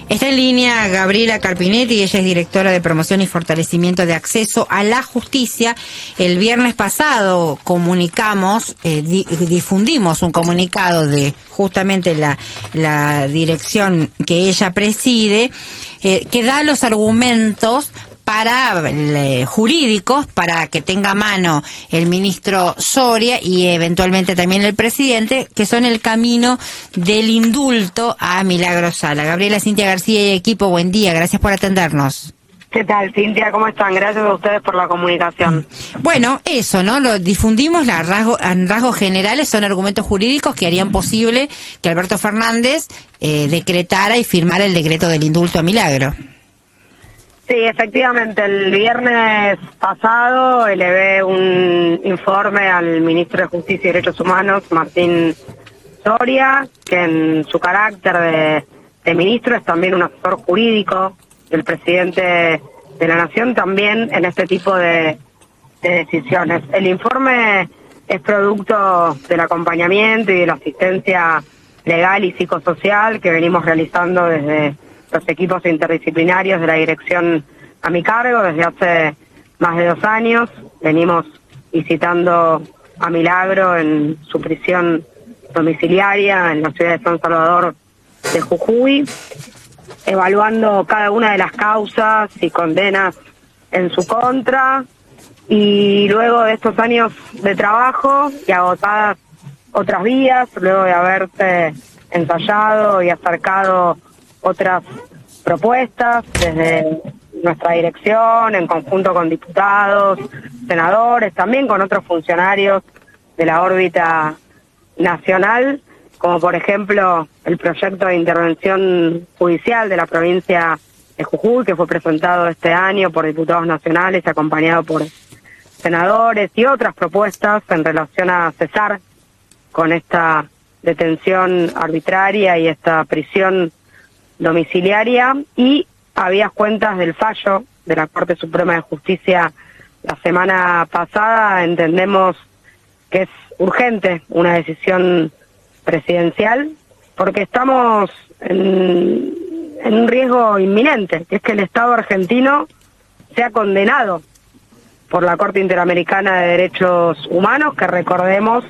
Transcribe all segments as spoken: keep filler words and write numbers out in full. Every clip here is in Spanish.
Está en línea Gabriela Carpinetti, ella es directora de promoción y fortalecimiento de acceso a la justicia. El viernes pasado comunicamos, eh, di, difundimos un comunicado de justamente la, la dirección que ella preside, eh, que da los argumentos para eh, jurídicos para que tenga a mano el ministro Soria y eventualmente también el presidente, que son el camino del indulto a Milagros Sala. Gabriela, Cintia García y equipo, buen día, gracias por atendernos. ¿Qué tal, Cintia? ¿Cómo están? Gracias a ustedes por la comunicación. Bueno, eso, ¿no? Lo difundimos, la rasgo, en rasgos generales son argumentos jurídicos que harían posible que Alberto Fernández eh, decretara y firmara el decreto del indulto a Milagro. Sí, efectivamente, el viernes pasado elevé un informe al ministro de Justicia y Derechos Humanos, Martín Soria, que en su carácter de, de ministro es también un asesor jurídico del presidente de la Nación, también en este tipo de, de decisiones. El informe es producto del acompañamiento y de la asistencia legal y psicosocial que venimos realizando desde los equipos interdisciplinarios de la dirección a mi cargo desde hace más de dos años. Venimos visitando a Milagro en su prisión domiciliaria en la ciudad de San Salvador de Jujuy, evaluando cada una de las causas y condenas en su contra, y luego de estos años de trabajo y agotadas otras vías, luego de haberse ensayado y acercado otras propuestas desde nuestra dirección, en conjunto con diputados, senadores, también con otros funcionarios de la órbita nacional, como por ejemplo el proyecto de intervención judicial de la provincia de Jujuy, que fue presentado este año por diputados nacionales, acompañado por senadores, y otras propuestas en relación a cesar con esta detención arbitraria y esta prisión domiciliaria. Y había cuentas del fallo de la Corte Suprema de Justicia la semana pasada. Entendemos que es urgente una decisión presidencial porque estamos en, en un riesgo inminente, que es que el Estado argentino sea condenado por la Corte Interamericana de Derechos Humanos, que recordemos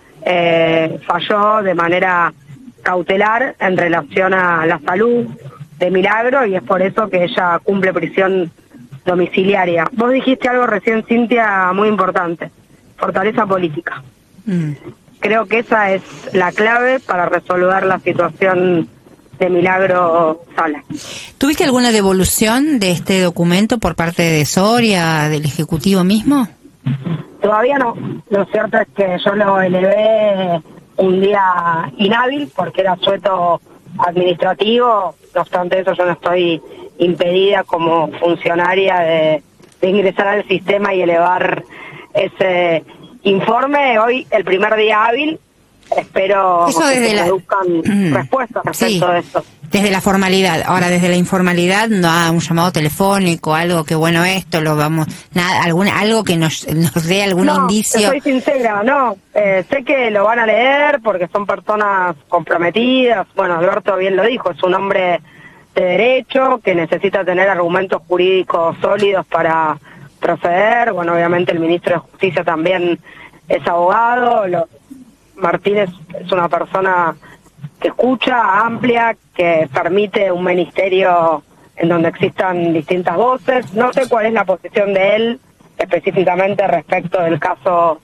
eh, falló de manera cautelar en relación a la salud de Milagro, y es por eso que ella cumple prisión domiciliaria. Vos dijiste algo recién, Cintia, muy importante: fortaleza política. Mm. Creo que esa es la clave para resolver la situación de Milagro Sala. ¿Tuviste alguna devolución de este documento por parte de Soria, del Ejecutivo mismo? Todavía no. Lo cierto es que yo lo elevé un día inhábil porque era sueto administrativo. No obstante eso, yo no estoy impedida como funcionaria de, de ingresar al sistema y elevar ese informe. Hoy, el primer día hábil, espero eso que desde se la... produzcan mm. respuestas respecto sí. de esto. Desde la formalidad. Ahora, desde la informalidad, no hay un llamado telefónico, algo que bueno esto, lo vamos, nada, alguna, algo que nos, nos dé algún no, indicio. Soy sincera, no, eh, sé que lo van a leer porque son personas comprometidas. Bueno, Alberto bien lo dijo, es un hombre de derecho que necesita tener argumentos jurídicos sólidos para proceder. Bueno, obviamente el ministro de Justicia también es abogado. Lo, Martínez es una persona que escucha, amplia, que permite un ministerio en donde existan distintas voces. No sé cuál es la posición de él específicamente respecto del caso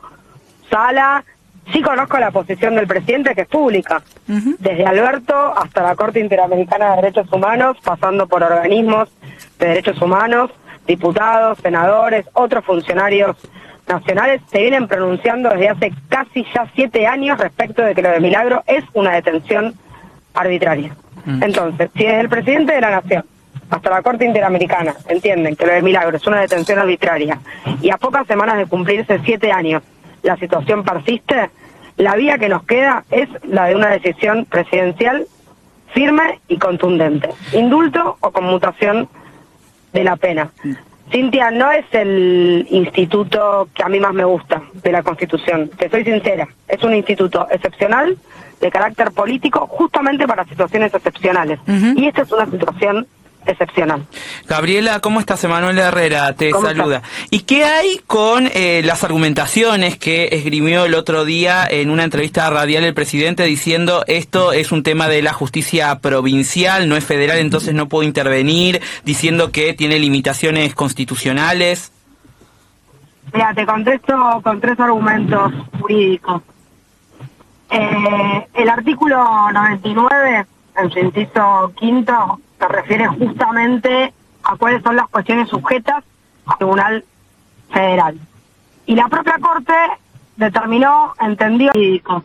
Sala. Sí conozco la posición del presidente, que es pública, uh-huh. desde Alberto hasta la Corte Interamericana de Derechos Humanos, pasando por organismos de derechos humanos, diputados, senadores, otros funcionarios nacionales se vienen pronunciando desde hace casi ya siete años respecto de que lo de Milagro es una detención arbitraria. Mm. Entonces, si desde el presidente de la Nación hasta la Corte Interamericana entienden que lo de Milagro es una detención arbitraria y a pocas semanas de cumplirse siete años la situación persiste, la vía que nos queda es la de una decisión presidencial firme y contundente: indulto o conmutación de la pena. Mm. Cintia, no es el instituto que a mí más me gusta de la Constitución, te soy sincera. Es un instituto excepcional de carácter político justamente para situaciones excepcionales. Uh-huh. Y esta es una situación excepcional. Gabriela, ¿cómo estás? Emanuel Herrera te saluda. Estás? ¿Y qué hay con eh, las argumentaciones que esgrimió el otro día en una entrevista radial el presidente diciendo esto es un tema de la justicia provincial, no es federal, entonces no puedo intervenir, diciendo que tiene limitaciones constitucionales? Mira, te contesto con tres argumentos jurídicos. Eh, el artículo noventa y nueve, en su inciso quinto, se refiere justamente a cuáles son las cuestiones sujetas al Tribunal Federal. Y la propia Corte determinó, entendió, jurídico.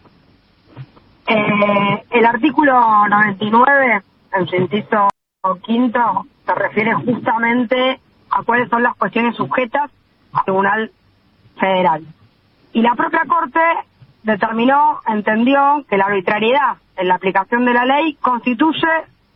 Eh, el artículo noventa y nueve, en su inciso quinto, se refiere justamente a cuáles son las cuestiones sujetas al Tribunal Federal. Y la propia Corte determinó, entendió que la arbitrariedad en la aplicación de la ley constituye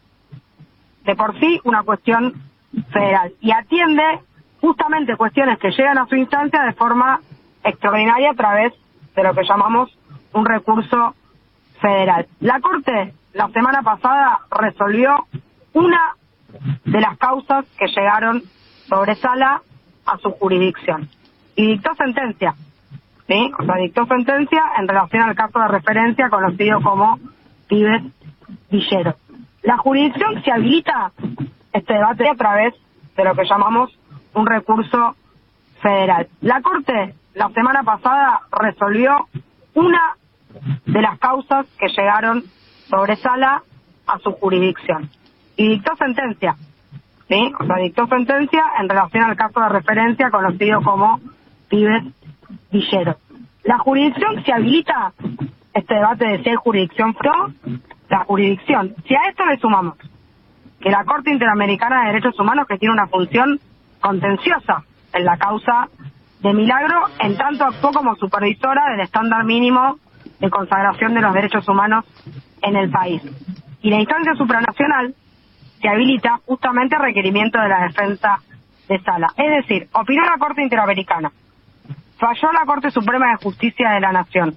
de por sí una cuestión federal y atiende justamente cuestiones que llegan a su instancia de forma extraordinaria a través de lo que llamamos un recurso federal. La Corte la semana pasada resolvió una de las causas que llegaron sobre Sala a su jurisdicción y dictó sentencia, ¿sí? O sea, dictó sentencia en relación al caso de referencia conocido como Pibes Villero. La jurisdicción se habilita este debate a través de lo que llamamos un recurso federal. La Corte la semana pasada resolvió una de las causas que llegaron sobre Sala a su jurisdicción y dictó sentencia, ¿sí? O sea, dictó sentencia en relación al caso de referencia conocido como Pibes Villero. La jurisdicción se habilita este debate de si hay jurisdicción pro, la jurisdicción. Si a esto le sumamos que la Corte Interamericana de Derechos Humanos, que tiene una función contenciosa en la causa de Milagro, en tanto actuó como supervisora del estándar mínimo de consagración de los derechos humanos en el país. Y la instancia supranacional se habilita justamente a requerimiento de la defensa de Sala. Es decir, opinó la Corte Interamericana, falló la Corte Suprema de Justicia de la Nación.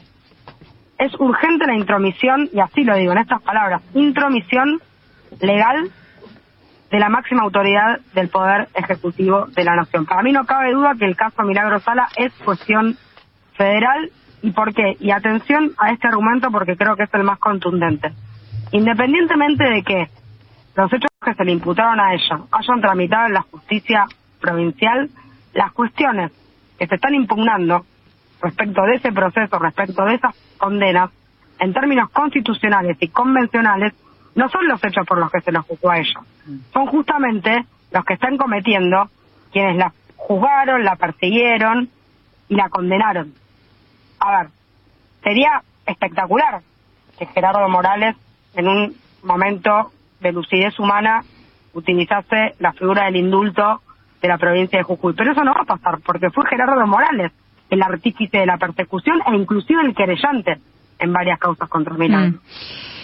Es urgente la intromisión, y así lo digo en estas palabras, intromisión legal de la máxima autoridad del Poder Ejecutivo de la Nación. Para mí no cabe duda que el caso Milagro Sala es cuestión federal. ¿Y por qué? Y atención a este argumento porque creo que es el más contundente. Independientemente de que los hechos que se le imputaron a ella hayan tramitado en la justicia provincial, las cuestiones que se están impugnando respecto de ese proceso, respecto de esas condenas, en términos constitucionales y convencionales, no son los hechos por los que se los juzgó a ella. Son justamente los que están cometiendo quienes la juzgaron, la persiguieron y la condenaron. A ver, sería espectacular que Gerardo Morales, en un momento de lucidez humana, utilizase la figura del indulto de la provincia de Jujuy. Pero eso no va a pasar, porque fue Gerardo Morales el artífice de la persecución e inclusive el querellante en varias causas contra Milagro. Mm.